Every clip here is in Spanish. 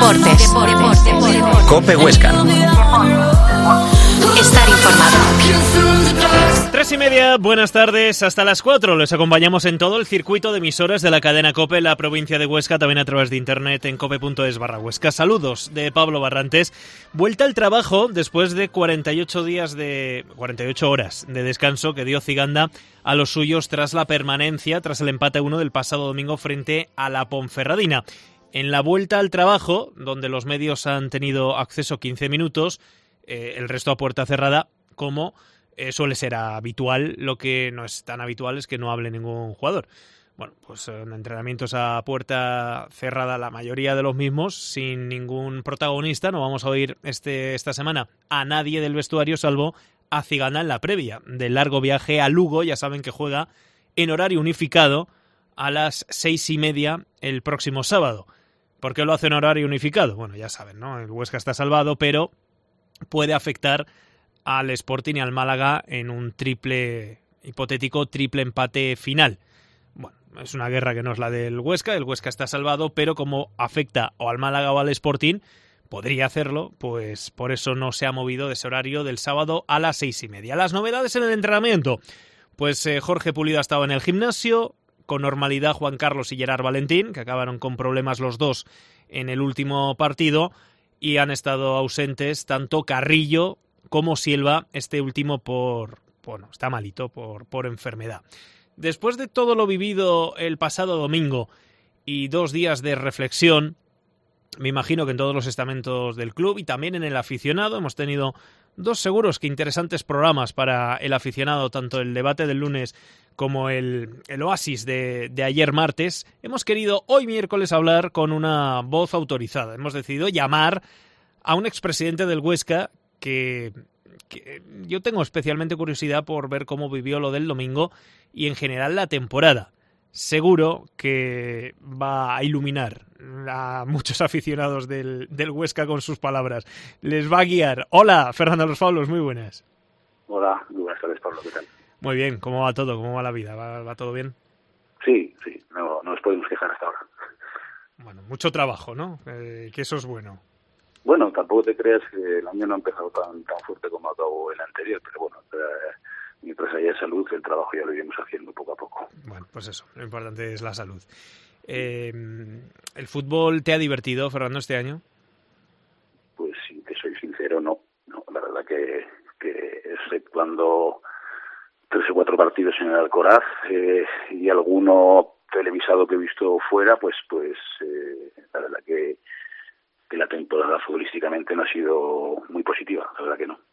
Deportes. COPE Huesca. Estar informado. 3:30, buenas tardes, hasta las 4. Les acompañamos en todo el circuito de emisoras de la cadena COPE en la provincia de Huesca, también a través de internet en cope.es/Huesca. Saludos de Pablo Barrantes. Vuelta al trabajo después de 48 horas de descanso que dio Ciganda a los suyos tras la permanencia, tras el empate 1 del pasado domingo frente a la Ponferradina. En la vuelta al trabajo, donde los medios han tenido acceso 15 minutos, el resto a puerta cerrada, como suele ser habitual. Lo que no es tan habitual es que no hable ningún jugador. Bueno, pues en entrenamientos a puerta cerrada, la mayoría de los mismos, sin ningún protagonista. No vamos a oír esta semana a nadie del vestuario, salvo a Ciganda en la previa del largo viaje a Lugo. Ya saben que juega en horario unificado a las 6:30 el próximo sábado. ¿Por qué lo hace en horario unificado? Bueno, ya saben, ¿no? El Huesca está salvado, pero puede afectar al Sporting y al Málaga en un hipotético triple empate final. Bueno, es una guerra que no es la del Huesca, el Huesca está salvado, pero como afecta o al Málaga o al Sporting, podría hacerlo, pues por eso no se ha movido de ese horario del sábado a las 6:30. Las novedades en el entrenamiento, pues Jorge Pulido ha estado en el gimnasio, con normalidad Juan Carlos y Gerard Valentín, que acabaron con problemas los dos en el último partido, y han estado ausentes tanto Carrillo como Silva, este último está malito por enfermedad. Después de todo lo vivido el pasado domingo y 2 días de reflexión, me imagino que en todos los estamentos del club y también en el aficionado hemos tenido 2 seguros que interesantes programas para el aficionado, tanto el debate del lunes como el oasis de ayer martes. Hemos querido hoy miércoles hablar con una voz autorizada. Hemos decidido llamar a un expresidente del Huesca que yo tengo especialmente curiosidad por ver cómo vivió lo del domingo y en general la temporada. Seguro que va a iluminar a muchos aficionados del Huesca con sus palabras. Les va a guiar. Hola, Fernando Los Pablos, muy buenas. Hola, muy buenas tardes, Pablo, ¿qué tal? Muy bien, ¿cómo va todo? ¿Cómo va la vida? ¿Va todo bien? Sí, no nos podemos quejar hasta ahora. Bueno, mucho trabajo, ¿no? Que eso es bueno. Bueno, tampoco te creas que el año no ha empezado tan fuerte como acabó el anterior, pero bueno, mientras haya salud, el trabajo ya lo iremos haciendo poco a poco. Bueno, pues eso, lo importante es la salud. ¿El fútbol te ha divertido, Fernando, este año? Pues si te soy sincero, no, la verdad que exceptuando 3 o 4 partidos en el Alcoraz y alguno televisado que he visto fuera, pues la verdad que la temporada futbolísticamente no ha sido muy positiva, la verdad que no.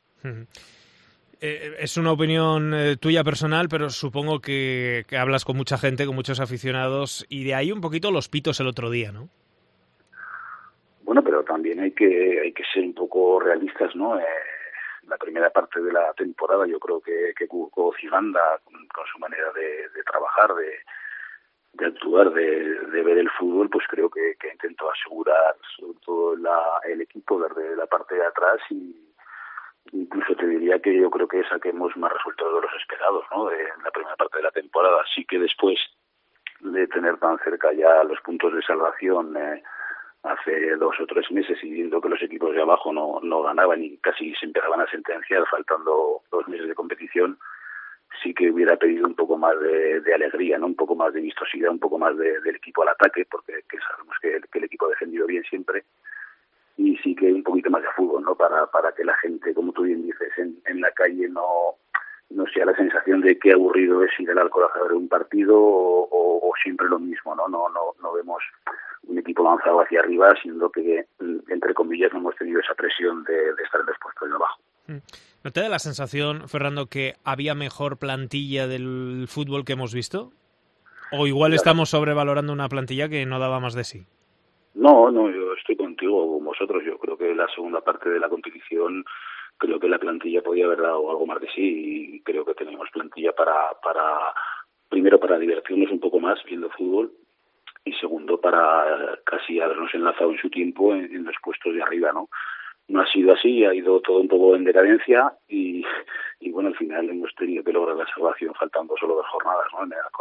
Es una opinión tuya personal, pero supongo que hablas con mucha gente, con muchos aficionados, y de ahí un poquito los pitos el otro día, ¿no? Bueno, pero también hay que ser un poco realistas, ¿no? La primera parte de la temporada yo creo que jugó Ciganda con su manera de trabajar, de actuar, de ver el fútbol, pues creo que intentó asegurar sobre todo el equipo desde la parte de atrás, y incluso te diría que yo creo que saquemos más resultados de los esperados, ¿no? En la primera parte de la temporada. Sí que después de tener tan cerca ya los puntos de salvación hace 2 o 3 meses, y viendo que los equipos de abajo no ganaban y casi se empezaban a sentenciar faltando 2 meses de competición, sí que hubiera pedido un poco más de alegría, ¿no? Un poco más de vistosidad, un poco más del equipo al ataque, porque sabemos que el equipo ha defendido bien siempre, y sí que un poquito más de fútbol, ¿no? Para que la gente, como tú bien dices, en la calle no sea la sensación de qué aburrido es ir al Alcoraz a ver un partido o siempre lo mismo, ¿no? No vemos un equipo lanzado hacia arriba, siendo que, entre comillas, no hemos tenido esa presión de estar en los puestos de abajo. ¿No te da la sensación, Fernando, que había mejor plantilla del fútbol que hemos visto? ¿O igual estamos sobrevalorando una plantilla que no daba más de sí? No, yo estoy contigo, con vosotros. Yo creo que la segunda parte de la competición, creo que la plantilla podía haber dado algo más de sí, y creo que tenemos plantilla primero para divertirnos un poco más viendo fútbol, y segundo para casi habernos enlazado en su tiempo en los puestos de arriba, ¿no? No ha sido así, ha ido todo un poco en decadencia, y bueno, al final hemos tenido que lograr la salvación faltando solo 2 jornadas, ¿no? En el Alcoraz.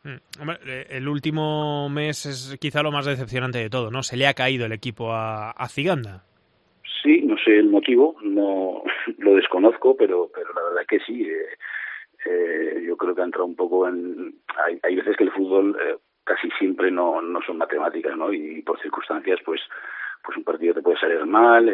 Hombre, el último mes es quizá lo más decepcionante de todo, ¿no? Se le ha caído el equipo a Ciganda. Sí, no sé el motivo, no lo desconozco, pero la verdad que sí. Yo creo que ha entrado un poco en... Hay veces que el fútbol casi siempre no son matemáticas, ¿no? Y por circunstancias, pues un partido te puede salir mal,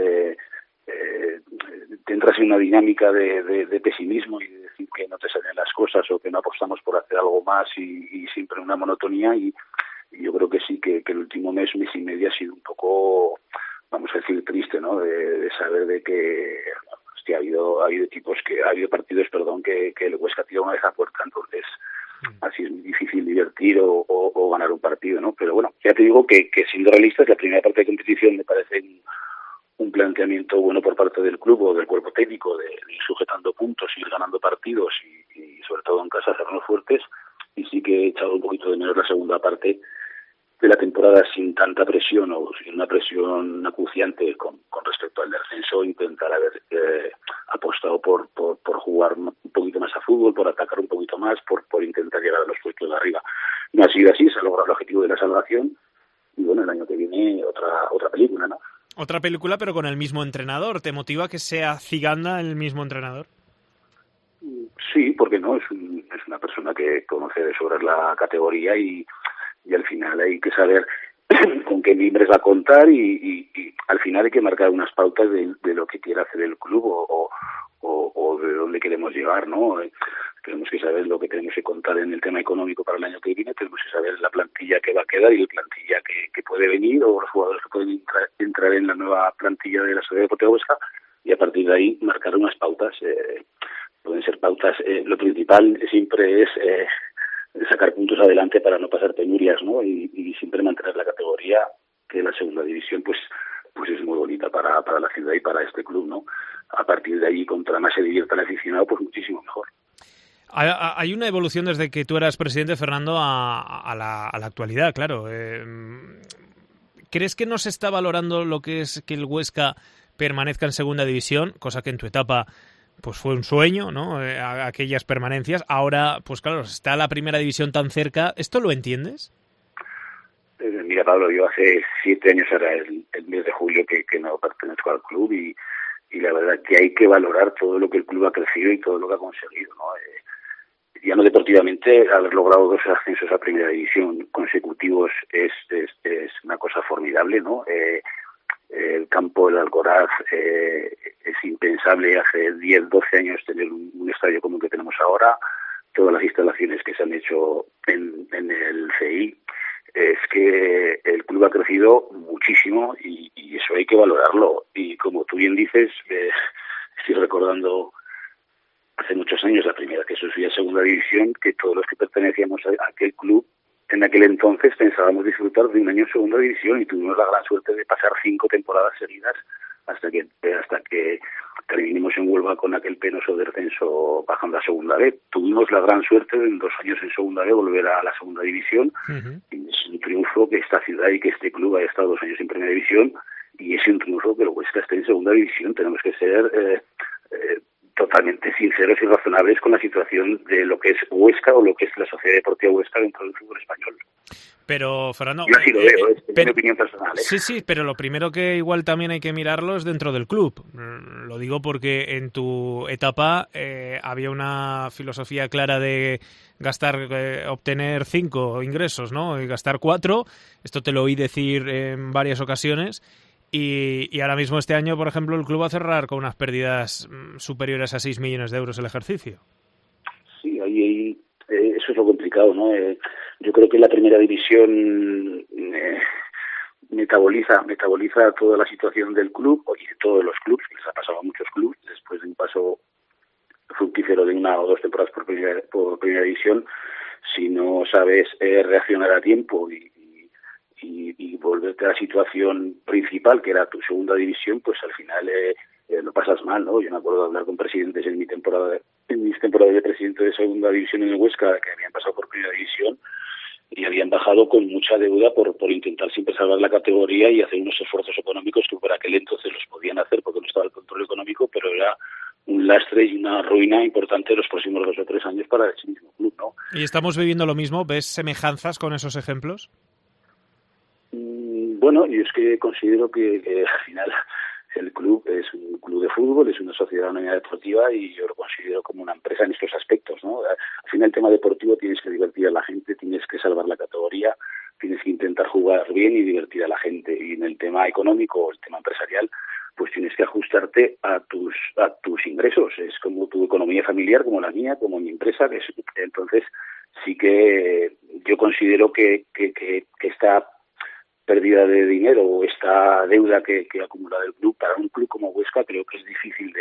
te entras en una dinámica de pesimismo y de decir que no te salen las cosas o que no apostamos por hacer algo más y siempre una monotonía y yo creo que sí que el último mes y medio ha sido un poco, vamos a decir, triste, ¿no? De saber de que hostia, ha habido partidos, que el Huesca tira una vez a puerta, entonces así es muy difícil divertir o ganar un partido, ¿no? Pero bueno, ya te digo que siendo realistas, la primera parte de competición me parece un planteamiento bueno por parte del club o del cuerpo técnico de ir sujetando puntos, ir ganando partidos y sobre todo en casa hacernos fuertes, y sí que he echado un poquito de menos la segunda parte de la temporada sin tanta presión o sin una presión acuciante con respecto al descenso, intentar haber apostado por jugar un poquito más a fútbol, por atacar un poquito más, por intentar llegar a los puestos de arriba. No ha sido así, se ha logrado el objetivo de la salvación y bueno, el año que viene otra película, ¿no? Otra película, pero con el mismo entrenador. ¿Te motiva que sea Ciganda el mismo entrenador? Sí, porque no, es una persona que conoce de sobra la categoría y al final hay que saber con qué mimbres va a contar y al final hay que marcar unas pautas de lo que quiere hacer el club o de dónde queremos llegar, ¿no? Tenemos que saber lo que tenemos que contar en el tema económico para el año que viene, tenemos que saber la plantilla que va a quedar y la plantilla que puede venir o los jugadores que pueden entrar en la nueva plantilla de la Sociedad Deportiva Huesca y a partir de ahí marcar unas pautas. Pueden ser pautas, lo principal siempre es sacar puntos adelante para no pasar penurias, ¿no? Y siempre mantener la categoría, que la segunda división pues es muy bonita para la ciudad y para este club, ¿no? A partir de ahí, contra más se divierta el aficionado, pues muchísimo mejor. Hay una evolución desde que tú eras presidente, Fernando, a la actualidad, claro. ¿Crees que no se está valorando lo que es que el Huesca permanezca en segunda división, cosa que en tu etapa pues fue un sueño, ¿no? Aquellas permanencias. Ahora, pues claro, está la primera división tan cerca. ¿Esto lo entiendes? Mira, Pablo, yo hace 7 años, era el mes de julio que no pertenezco al club y la verdad que hay que valorar todo lo que el club ha crecido y todo lo que ha conseguido, ¿no? Ya no deportivamente, haber logrado 2 ascensos a primera división consecutivos es una cosa formidable, ¿no? El campo del Alcoraz es impensable hace 10, 12 años tener un estadio como el que tenemos ahora. Todas las instalaciones que se han hecho en el CI, es que el club ha crecido muchísimo y eso hay que valorarlo. Y como tú bien dices, estoy recordando hace muchos años la primera que se subía a segunda división, que todos los que pertenecíamos a aquel club en aquel entonces pensábamos disfrutar de un año en segunda división y tuvimos la gran suerte de pasar 5 temporadas seguidas hasta que terminemos en Huelva con aquel penoso descenso bajando a segunda B. Tuvimos la gran suerte de en 2 años en segunda B volver a la segunda división. Y es un triunfo que esta ciudad y que este club haya estado 2 años en primera división y es un triunfo que el Huesca esté en segunda división. Tenemos que ser totalmente sinceros y razonables con la situación de lo que es Huesca o lo que es la Sociedad Deportiva Huesca dentro del fútbol español. Pero, Fernando... Yo así lo veo, es mi opinión personal. Sí, pero lo primero que igual también hay que mirarlo es dentro del club. Lo digo porque en tu etapa había una filosofía clara de obtener 5 ingresos, ¿no? Y gastar 4. Esto te lo oí decir en varias ocasiones. Y ahora mismo este año, por ejemplo, el club va a cerrar con unas pérdidas superiores a 6 millones de euros el ejercicio. Sí, ahí eso es lo complicado, ¿no? Yo creo que la primera división metaboliza toda la situación del club y de todos los clubes, les ha pasado a muchos clubes, después de un paso fructífero de 1 o 2 temporadas por primera división, si no sabes reaccionar a tiempo y volverte a la situación principal, que era tu segunda división, pues al final lo pasas mal, ¿no? Yo me acuerdo de hablar con presidentes en mis temporadas de presidente de segunda división en el Huesca, que habían pasado por primera división y habían bajado con mucha deuda por intentar siempre salvar la categoría y hacer unos esfuerzos económicos que por aquel entonces los podían hacer porque no estaba el control económico, pero era un lastre y una ruina importante los próximos 2 o 3 años para ese mismo club, ¿no? ¿Y estamos viviendo lo mismo? ¿Ves semejanzas con esos ejemplos? Bueno, yo es que considero que al final el club es un club de fútbol, es una sociedad anónima deportiva y yo lo considero como una empresa en estos aspectos, ¿no? Al final el tema deportivo tienes que divertir a la gente, tienes que salvar la categoría, tienes que intentar jugar bien y divertir a la gente. Y en el tema económico o el tema empresarial, pues tienes que ajustarte a tus ingresos. Es como tu economía familiar, como la mía, como mi empresa. Entonces sí que yo considero que esta pérdida de dinero o esta deuda que ha acumulado el club, para un club como Huesca creo que es difícil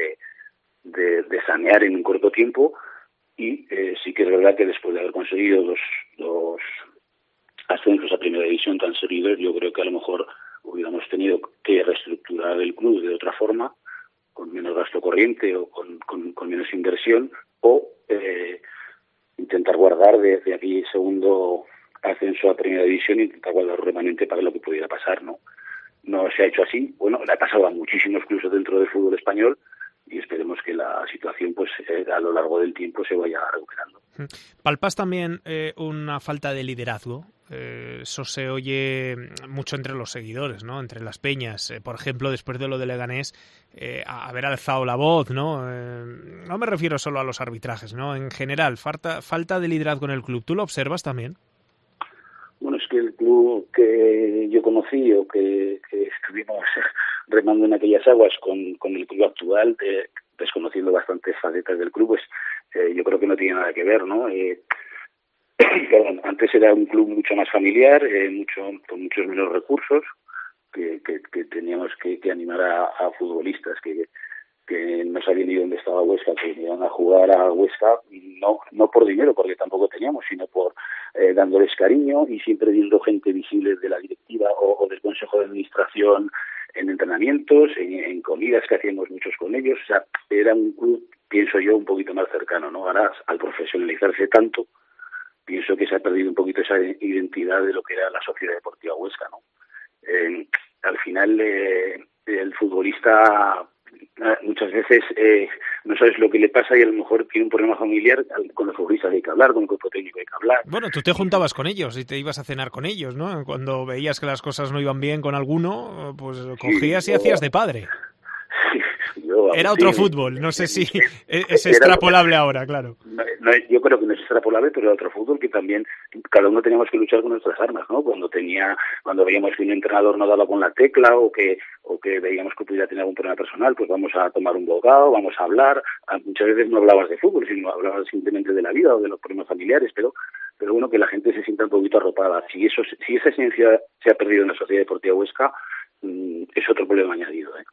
de sanear en un corto tiempo. Y sí que es verdad que después de haber conseguido los ascensos a primera división tan seguidos, yo creo que a lo mejor hubiéramos tenido que reestructurar el club de otra forma, con menos gasto corriente o con menos inversión, o intentar guardar desde aquí segundo ascenso a primera división e intentar guardar lo remanente para lo que pudiera pasar, ¿no? No se ha hecho así. Bueno, le ha pasado a muchísimos clubes dentro del fútbol español y esperemos que la situación pues a lo largo del tiempo se vaya recuperando. ¿Palpas también una falta de liderazgo? Eso se oye mucho entre los seguidores, ¿no? Entre las peñas. Por ejemplo, después de lo de Leganés, haber alzado la voz, ¿no? No me refiero solo a los arbitrajes, ¿no? En general, falta de liderazgo en el club. ¿Tú lo observas también? Bueno, es que el club que yo conocí o que estuvimos remando en aquellas aguas con el club actual, desconociendo bastantes facetas del club, pues yo creo que no tiene nada que ver, ¿no? Perdón, antes era un club mucho más familiar, con muchos menos recursos, que teníamos que animar a futbolistas que no sabían ni dónde estaba Huesca, que iban a jugar a Huesca, no por dinero, porque tampoco teníamos, sino por dándoles cariño y siempre viendo gente visible de la directiva o del Consejo de Administración en entrenamientos, en comidas que hacíamos muchos con ellos. O sea, era un club, pienso yo, un poquito más cercano, ¿no? Ahora, al profesionalizarse tanto, pienso que se ha perdido un poquito esa identidad de lo que era la Sociedad Deportiva Huesca, ¿no? Al final, el futbolista muchas veces no sabes lo que le pasa y a lo mejor tiene un problema familiar. Con los futbolistas hay que hablar, con el cuerpo técnico hay que hablar. Bueno, tú te juntabas con ellos y te ibas a cenar con ellos, ¿no? Cuando veías que las cosas no iban bien con alguno, pues cogías y hacías de padre. Era otro fútbol, no sé si es extrapolable ahora, claro. No, yo creo que no es extrapolable, pero era otro fútbol que también cada uno teníamos que luchar con nuestras armas, ¿no? Cuando veíamos que un entrenador no daba con la tecla o que veíamos que pudiera tener algún problema personal, pues vamos a tomar un bocado, vamos a hablar. Muchas veces no hablabas de fútbol, sino hablabas simplemente de la vida o de los problemas familiares, pero bueno, que la gente se sienta un poquito arropada. Si esa esencia se ha perdido en la Sociedad Deportiva Huesca, es otro problema añadido, ¿eh?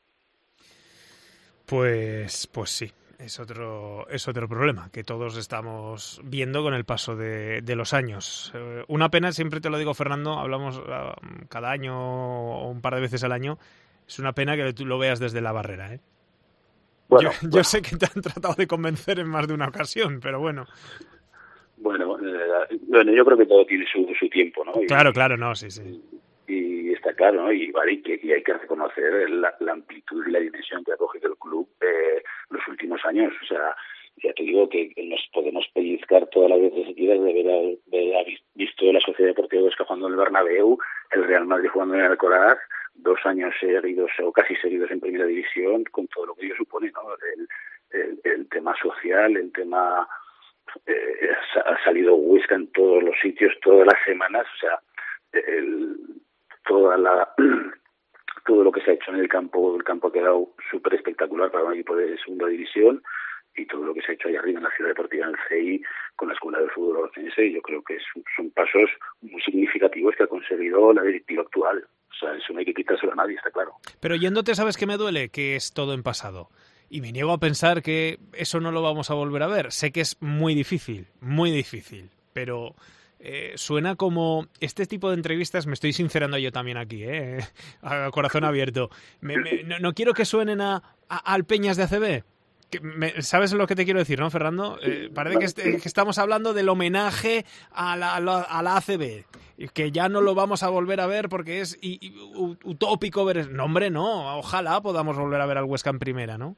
Pues sí, es otro problema que todos estamos viendo con el paso de los años. Una pena, siempre te lo digo, Fernando, hablamos cada año o un par de veces al año, es una pena que tú lo veas desde la barrera, ¿eh? Bueno, yo sé que te han tratado de convencer en más de una ocasión, pero bueno. Bueno, yo creo que todo tiene su tiempo, ¿no? Claro, no, sí. Y está claro, ¿no? Y hay que reconocer la amplitud y la dimensión que ha cogido el club los últimos años. O sea, ya te digo que nos podemos pellizcar todas las veces que quieras de haber visto la Sociedad Deportiva Huesca jugando en el Bernabéu, el Real Madrid jugando en el Alcoraz, 2 años seguidos o casi seguidos en primera división, con todo lo que ello supone, ¿no? El tema social, el tema... ha salido Huesca en todos los sitios, todas las semanas, o sea... todo lo que se ha hecho en el campo ha quedado súper espectacular para un equipo de segunda división, y todo lo que se ha hecho allá arriba en la Ciudad Deportiva, en el CI, con la Escuela de Fútbol Orcense, yo creo que son pasos muy significativos que ha conseguido la directiva actual. O sea, eso no hay que quitárselo a nadie, está claro. Pero yéndote, ¿sabes qué me duele? Que es todo en pasado. Y me niego a pensar que eso no lo vamos a volver a ver. Sé que es muy difícil, pero... suena como este tipo de entrevistas, me estoy sincerando yo también aquí, a corazón abierto. No quiero que suenen al Peñas de ACB. ¿Sabes lo que te quiero decir, no, Fernando? Parece que estamos hablando del homenaje a la ACB, que ya no lo vamos a volver a ver porque es utópico ver... No, hombre, no. Ojalá podamos volver a ver al Huesca en primera, ¿no?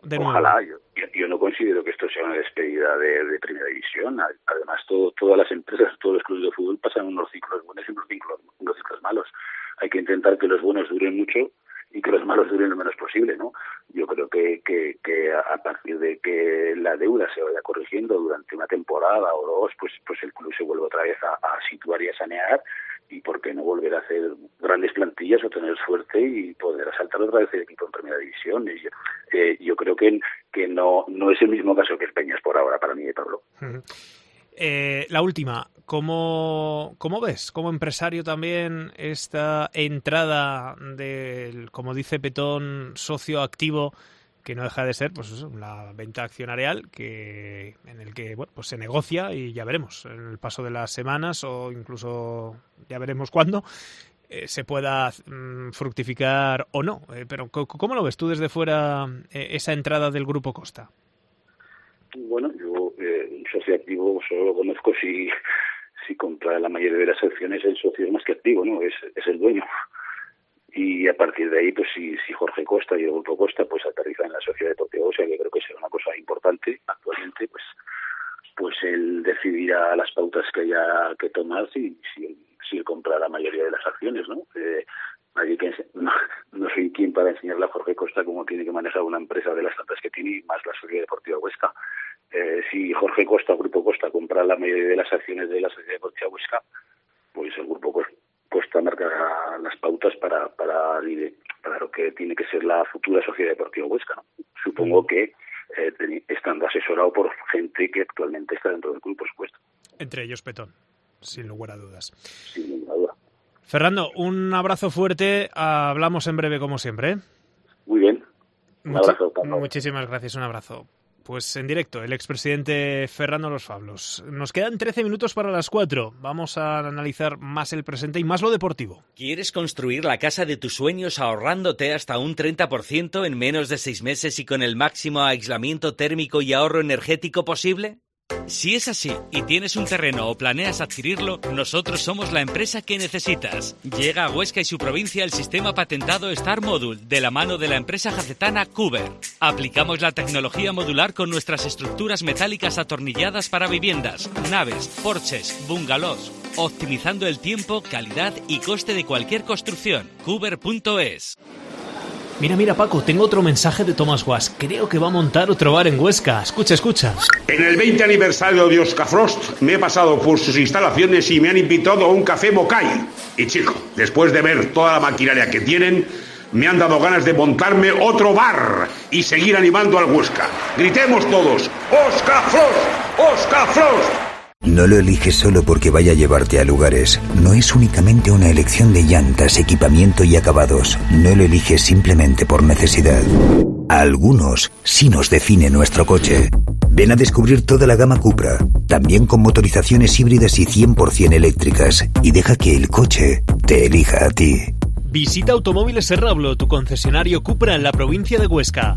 nuevo. Ojalá. Yo no considero que esto sea una despedida de primera división. Además, todas las empresas, todos los clubes de fútbol pasan unos ciclos buenos y unos ciclos malos. Hay que intentar que los buenos duren mucho y que los malos duren lo menos posible, ¿no? Yo creo que a partir de que la deuda se vaya corrigiendo durante una temporada o dos, pues el club se vuelve otra vez a situar y a sanear, y por qué no volver a hacer grandes plantillas o tener suerte y poder asaltar otra vez el equipo en primera división. Yo creo que no es el mismo caso que el Peñas por ahora para mí, Pablo. La última, ¿cómo ves como empresario también esta entrada del, como dice Petón, socio activo, que no deja de ser pues eso, la venta accionarial en el que pues se negocia y ya veremos en el paso de las semanas o incluso ya veremos cuándo se pueda fructificar o no? Pero ¿cómo lo ves tú desde fuera esa entrada del Grupo Costa? Bueno, yo un socio activo solo conozco si compra la mayoría de las acciones, el socio es más que activo, ¿no? Es el dueño. Y a partir de ahí, pues si Jorge Costa y el Grupo Costa pues aterrizan en la Sociedad Deportiva Huesca, que creo que será una cosa importante actualmente, pues él decidirá las pautas que haya que tomar si él compra la mayoría de las acciones, ¿no? No soy quien para enseñarle a Jorge Costa cómo tiene que manejar una empresa de las tantas que tiene, y más la Sociedad Deportiva Huesca. Si Jorge Costa o Grupo Costa compra la mayoría de las acciones de la Sociedad Deportiva Huesca, pues el Grupo Costa marcará las pautas para lo que tiene que ser la futura Sociedad Deportiva Huesca, ¿no? Supongo que estando asesorado por gente que actualmente está dentro del club, por supuesto. Entre ellos Petón, sin lugar a dudas. Sin ninguna duda. Fernando, un abrazo fuerte. Hablamos en breve, como siempre, ¿eh? Muy bien. Un abrazo, Pablo. Muchísimas gracias, un abrazo. Pues en directo, el expresidente Fernando Los Fablos. Nos quedan 13 minutos para las 4. Vamos a analizar más el presente y más lo deportivo. ¿Quieres construir la casa de tus sueños ahorrándote hasta un 30% en menos de 6 meses y con el máximo aislamiento térmico y ahorro energético posible? Si es así y tienes un terreno o planeas adquirirlo, nosotros somos la empresa que necesitas. Llega a Huesca y su provincia el sistema patentado Star Module de la mano de la empresa jacetana Cuber. Aplicamos la tecnología modular con nuestras estructuras metálicas atornilladas para viviendas, naves, porches, bungalows, optimizando el tiempo, calidad y coste de cualquier construcción. Cuber.es. Mira, Paco, tengo otro mensaje de Thomas Was. Creo que va a montar otro bar en Huesca. Escucha. En el 20 aniversario de Oscar Frost me he pasado por sus instalaciones y me han invitado a un café Mokai. Y chico, después de ver toda la maquinaria que tienen, me han dado ganas de montarme otro bar y seguir animando al Huesca. Gritemos todos: ¡Oscar Frost! ¡Oscar Frost! No lo eliges solo porque vaya a llevarte a lugares. No es únicamente una elección de llantas, equipamiento y acabados. No lo eliges simplemente por necesidad. A algunos sí nos define nuestro coche. Ven a descubrir toda la gama Cupra, también con motorizaciones híbridas y 100% eléctricas, y deja que el coche te elija a ti. Visita Automóviles Serrablo, tu concesionario Cupra en la provincia de Huesca.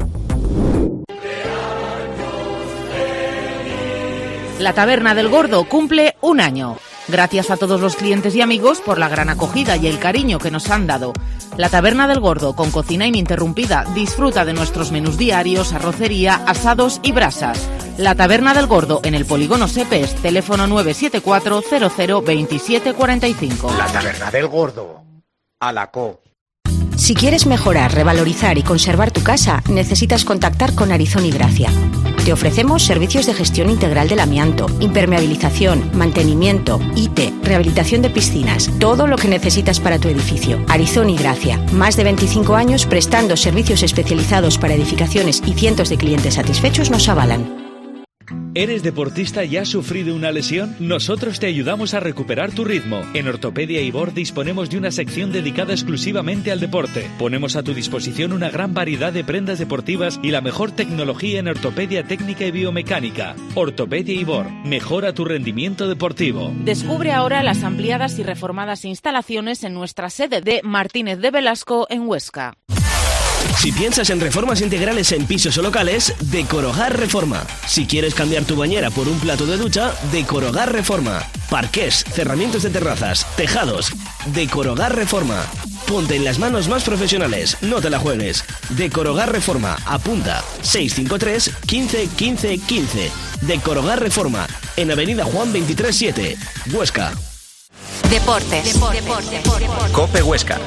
La Taberna del Gordo cumple 1 año. Gracias a todos los clientes y amigos por la gran acogida y el cariño que nos han dado. La Taberna del Gordo, con cocina ininterrumpida, disfruta de nuestros menús diarios, arrocería, asados y brasas. La Taberna del Gordo, en el Polígono Sepes, teléfono 974 00 27 45. La Taberna del Gordo. Alacó. Si quieres mejorar, revalorizar y conservar tu casa, necesitas contactar con Arizón y Gracia. Te ofrecemos servicios de gestión integral del amianto, impermeabilización, mantenimiento, IT, rehabilitación de piscinas, todo lo que necesitas para tu edificio. Arizón y Gracia, más de 25 años prestando servicios especializados para edificaciones y cientos de clientes satisfechos nos avalan. ¿Eres deportista y has sufrido una lesión? Nosotros te ayudamos a recuperar tu ritmo. En Ortopedia Ibor disponemos de una sección dedicada exclusivamente al deporte. Ponemos a tu disposición una gran variedad de prendas deportivas y la mejor tecnología en ortopedia técnica y biomecánica. Ortopedia Ibor, mejora tu rendimiento deportivo. Descubre ahora las ampliadas y reformadas instalaciones en nuestra sede de Martínez de Velasco en Huesca. Si piensas en reformas integrales en pisos o locales, Decorogar Reforma. Si quieres cambiar tu bañera por un plato de ducha, Decorogar Reforma. Parqués, cerramientos de terrazas, tejados, Decorogar Reforma. Ponte en las manos más profesionales, no te la juegues. Decorogar Reforma, apunta 653 15 15 15. Decorogar Reforma, en Avenida Juan 23-7, Huesca. Deportes. COPE Huesca.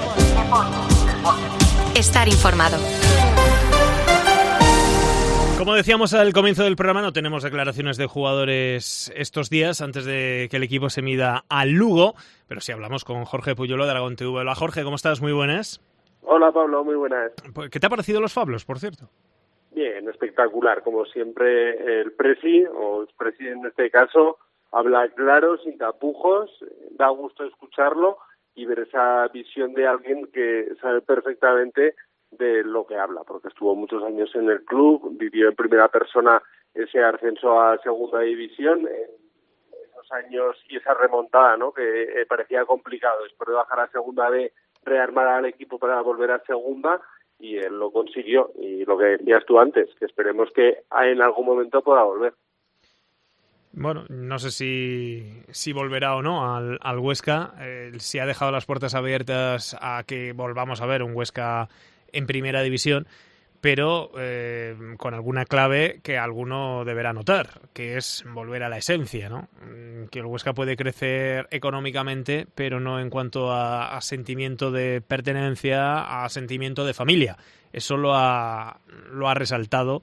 Estar informado. Como decíamos al comienzo del programa, no tenemos declaraciones de jugadores estos días antes de que el equipo se mida al Lugo, pero sí hablamos con Jorge Puyolo de Aragón TV. Hola Jorge, ¿cómo estás? Muy buenas. Hola Pablo, muy buenas. ¿Qué te ha parecido los Fablos, por cierto? Bien, espectacular. Como siempre, el presi, o expresi en este caso, habla claro, sin tapujos, da gusto escucharlo y ver esa visión de alguien que sabe perfectamente de lo que habla, porque estuvo muchos años en el club, vivió en primera persona ese ascenso a segunda división, esos años y esa remontada, ¿no?, que parecía complicado después de bajar a segunda B, rearmar al equipo para volver a segunda, y él lo consiguió. Y lo que decías tú antes, que esperemos que en algún momento pueda volver. Bueno, no sé si volverá o no al Huesca. Si ha dejado las puertas abiertas a que volvamos a ver un Huesca en primera división, pero con alguna clave que alguno deberá notar, que es volver a la esencia, ¿no? Que el Huesca puede crecer económicamente, pero no en cuanto a sentimiento de pertenencia, a sentimiento de familia. Eso lo ha resaltado.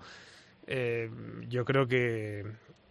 Yo creo que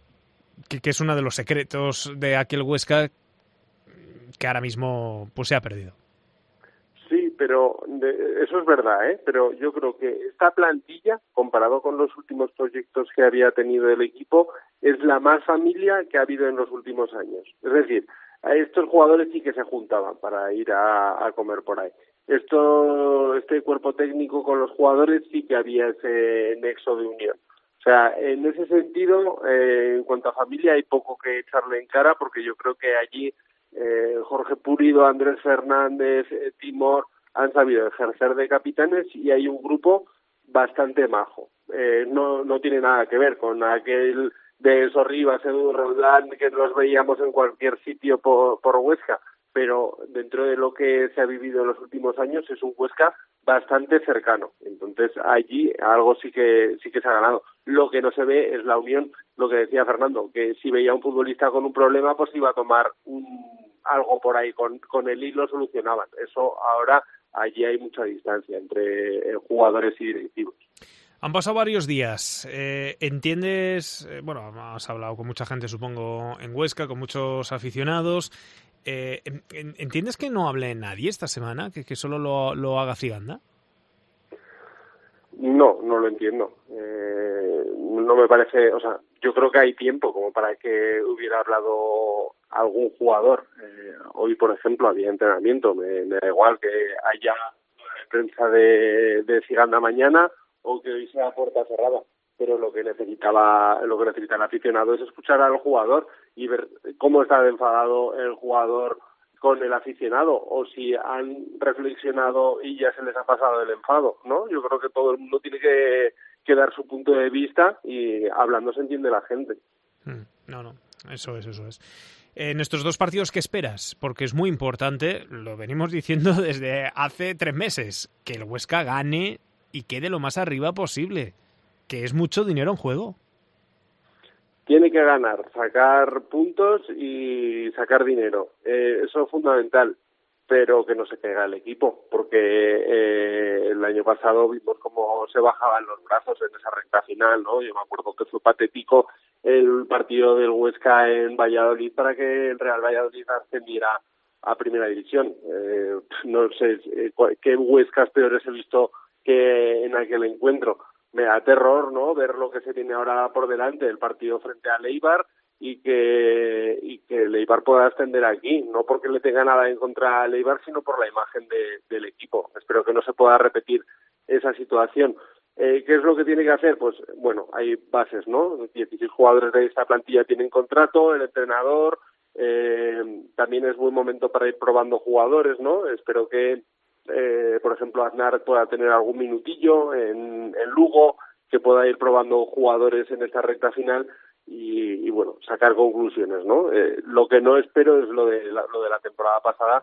es uno de los secretos de aquel Huesca que ahora mismo pues se ha perdido. Sí, pero eso es verdad, ¿eh? Pero yo creo que esta plantilla, comparado con los últimos proyectos que había tenido el equipo, es la más familia que ha habido en los últimos años. Es decir, a estos jugadores sí que se juntaban para ir a comer por ahí. Este cuerpo técnico con los jugadores sí que había ese nexo de unión. O sea, en ese sentido, en cuanto a familia, hay poco que echarle en cara, porque yo creo que allí Jorge Pulido, Andrés Fernández, Timor han sabido ejercer de capitanes y hay un grupo bastante majo. No tiene nada que ver con aquel de Sorribas, Edu Roldán, que los veíamos en cualquier sitio por Huesca, pero dentro de lo que se ha vivido en los últimos años es un Huesca bastante cercano. Entonces allí algo sí que se ha ganado. Lo que no se ve es la unión, lo que decía Fernando, que si veía a un futbolista con un problema, pues iba a tomar algo por ahí con él y lo solucionaban. Eso ahora allí hay mucha distancia entre jugadores y directivos. Han pasado varios días. ¿Entiendes? Bueno, has hablado con mucha gente, supongo, en Huesca, con muchos aficionados. ¿Entiendes que no hable nadie esta semana? ¿Que solo lo haga Ciganda? No lo entiendo. No me parece... O sea, yo creo que hay tiempo como para que hubiera hablado algún jugador. Hoy, por ejemplo, había entrenamiento. Me da igual que haya prensa de Ciganda mañana o que hoy sea puerta cerrada. Pero lo que necesita el aficionado es escuchar al jugador y ver cómo está enfadado el jugador con el aficionado, o si han reflexionado y ya se les ha pasado el enfado, ¿no? Yo creo que todo el mundo tiene que dar su punto de vista y hablando se entiende la gente. No, eso es. En estos dos partidos, ¿qué esperas? Porque es muy importante, lo venimos diciendo desde hace 3 meses, que el Huesca gane y quede lo más arriba posible, que es mucho dinero en juego. Tiene que ganar, sacar puntos y sacar dinero. Eso es fundamental, pero que no se caiga el equipo, porque el año pasado vimos cómo se bajaban los brazos en esa recta final, ¿no? Yo me acuerdo que fue patético el partido del Huesca en Valladolid para que el Real Valladolid ascendiera a Primera División. No sé qué Huescas peores he visto que en aquel encuentro. Me da terror, ¿no?, ver lo que se tiene ahora por delante, el partido frente a Leibar, y que Leibar pueda ascender aquí, no porque le tenga nada en contra a Leibar, sino por la imagen del equipo. Espero que no se pueda repetir esa situación. ¿Qué es lo que tiene que hacer? Pues, bueno, hay bases, ¿no? 16 jugadores de esta plantilla tienen contrato, el entrenador, también es buen momento para ir probando jugadores, ¿no? Espero que por ejemplo, Aznar pueda tener algún minutillo en Lugo, que pueda ir probando jugadores en esta recta final y bueno, sacar conclusiones, ¿no? Lo que no espero es lo de la temporada pasada,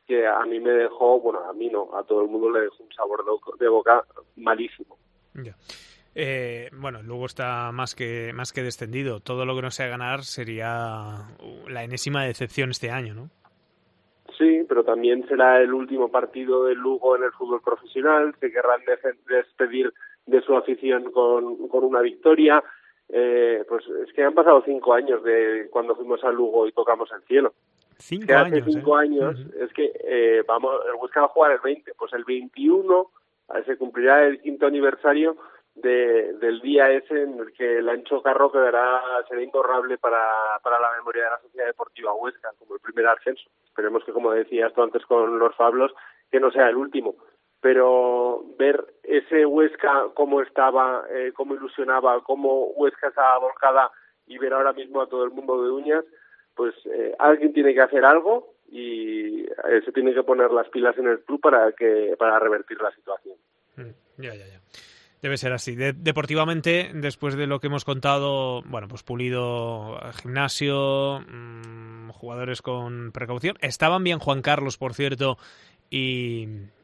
que a mí me dejó, bueno, a mí no, a todo el mundo le dejó un sabor de boca malísimo. Ya. Bueno, luego está más que descendido. Todo lo que no sea ganar sería la enésima decepción este año, ¿no? Sí, pero también será el último partido del Lugo en el fútbol profesional. Se querrán despedir de su afición con una victoria. Pues es que han pasado 5 años de cuando fuimos a Lugo y tocamos el cielo. 5 años. Hace 5 años, es que el Huesca va a jugar el 20, pues el 21 se cumplirá el 5º aniversario del día ese en el que el Ancho Carro será imborrable para la memoria de la Sociedad Deportiva Huesca, como el primer ascenso. Esperemos que, como decías tú antes con los Fablos, que no sea el último. Pero ver ese Huesca cómo estaba, cómo ilusionaba, cómo Huesca estaba volcada, y ver ahora mismo a todo el mundo de uñas, pues alguien tiene que hacer algo y se tiene que poner las pilas en el club para revertir la situación. Ya. Debe ser así. Deportivamente, después de lo que hemos contado, bueno, pues Pulido, gimnasio, jugadores con precaución. Estaban bien Juan Carlos, por cierto, y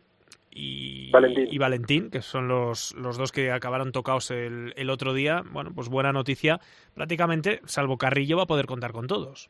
Valentín, que son los dos que acabaron tocados el otro día. Bueno, pues buena noticia. Prácticamente, salvo Carrillo, va a poder contar con todos.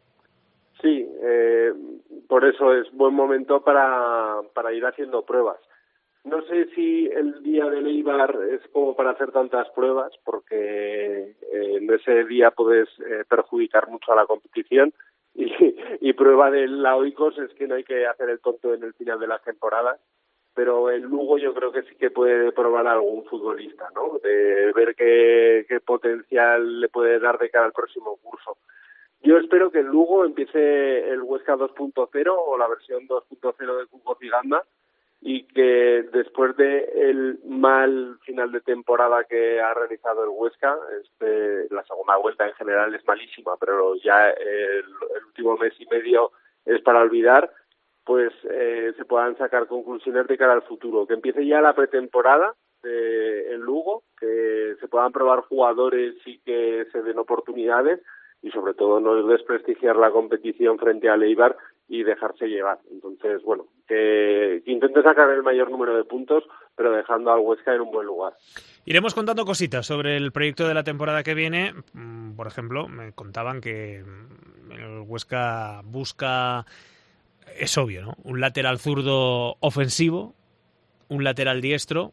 Sí, por eso es buen momento para ir haciendo pruebas. No sé si el día del Eibar es como para hacer tantas pruebas, porque en ese día puedes perjudicar mucho a la competición, y prueba del Laoicos es que no hay que hacer el tonto en el final de las temporadas, pero el Lugo yo creo que sí que puede probar a algún futbolista, ¿no? De ver qué potencial le puede dar de cara al próximo curso. Yo espero que el Lugo empiece el Huesca 2.0 o la versión 2.0 de Cuco Ciganda, y que después de el mal final de temporada que ha realizado el Huesca, la segunda vuelta en general es malísima, pero ya el último mes y medio es para olvidar, pues se puedan sacar conclusiones de cara al futuro, que empiece ya la pretemporada en Lugo, que se puedan probar jugadores y que se den oportunidades, y sobre todo no desprestigiar la competición frente al Eibar y dejarse llevar. Entonces, bueno, que intente sacar el mayor número de puntos, pero dejando al Huesca en un buen lugar. Iremos contando cositas sobre el proyecto de la temporada que viene. Por ejemplo, me contaban que el Huesca busca, es obvio, ¿no?, un lateral zurdo ofensivo, un lateral diestro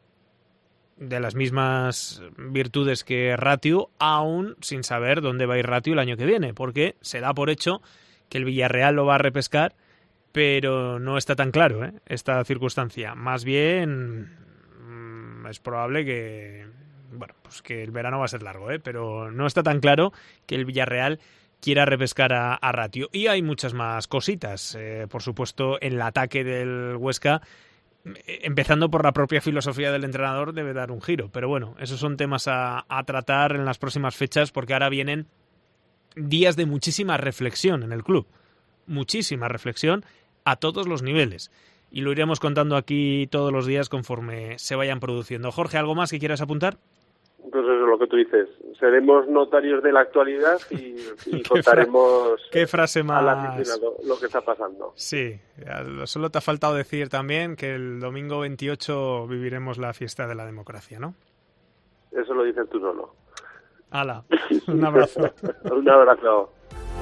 de las mismas virtudes que Ratiu, aún sin saber dónde va a ir Ratiu el año que viene, porque se da por hecho que el Villarreal lo va a repescar, pero no está tan claro, esta circunstancia. Más bien es probable que, bueno, pues que el verano va a ser largo, pero no está tan claro que el Villarreal quiera repescar a Ratiu. Y hay muchas más cositas, por supuesto, en el ataque del Huesca. Empezando por la propia filosofía del entrenador, debe dar un giro. Pero bueno, esos son temas a tratar en las próximas fechas, porque ahora vienen días de muchísima reflexión en el club. Muchísima reflexión a todos los niveles. Y lo iremos contando aquí todos los días conforme se vayan produciendo. Jorge, ¿algo más que quieras apuntar? Pues eso es lo que tú dices. Seremos notarios de la actualidad y contaremos ¿Qué frase más? Al aficionado lo que está pasando. Sí, solo te ha faltado decir también que el domingo 28 viviremos la fiesta de la democracia, ¿no? Eso lo dices tú solo. Hala, un abrazo. Un abrazo.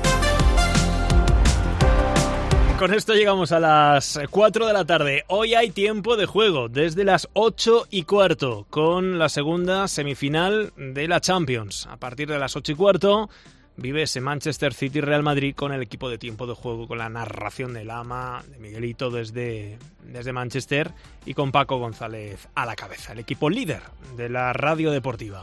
Con esto llegamos a las 4 de la tarde. Hoy hay tiempo de juego desde las 8:15 con la segunda semifinal de la Champions. A partir de las 8:15 vive ese Manchester City-Real Madrid con el equipo de tiempo de juego, con la narración de Lama, de Miguelito desde Manchester y con Paco González a la cabeza, el equipo líder de la radio deportiva.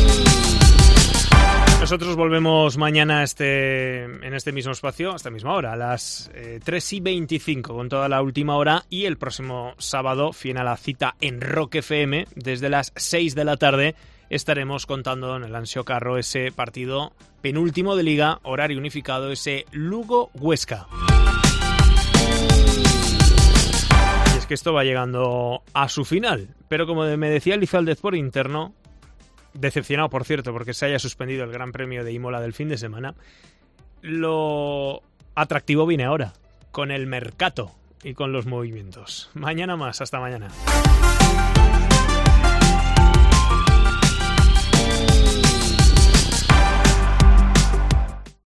Nosotros volvemos mañana en este mismo espacio, a esta misma hora, a las 3:25 con toda la última hora, y el próximo sábado, fiel a la cita en Rock FM, desde las 6 de la tarde, estaremos contando en el Anxo Carro ese partido penúltimo de Liga, horario unificado, ese Lugo-Huesca. Y es que esto va llegando a su final, pero como me decía Lizaldez por interno, decepcionado, por cierto, porque se haya suspendido el Gran Premio de Imola del fin de semana, lo atractivo viene ahora. con el mercado y con los movimientos. Mañana más, hasta mañana.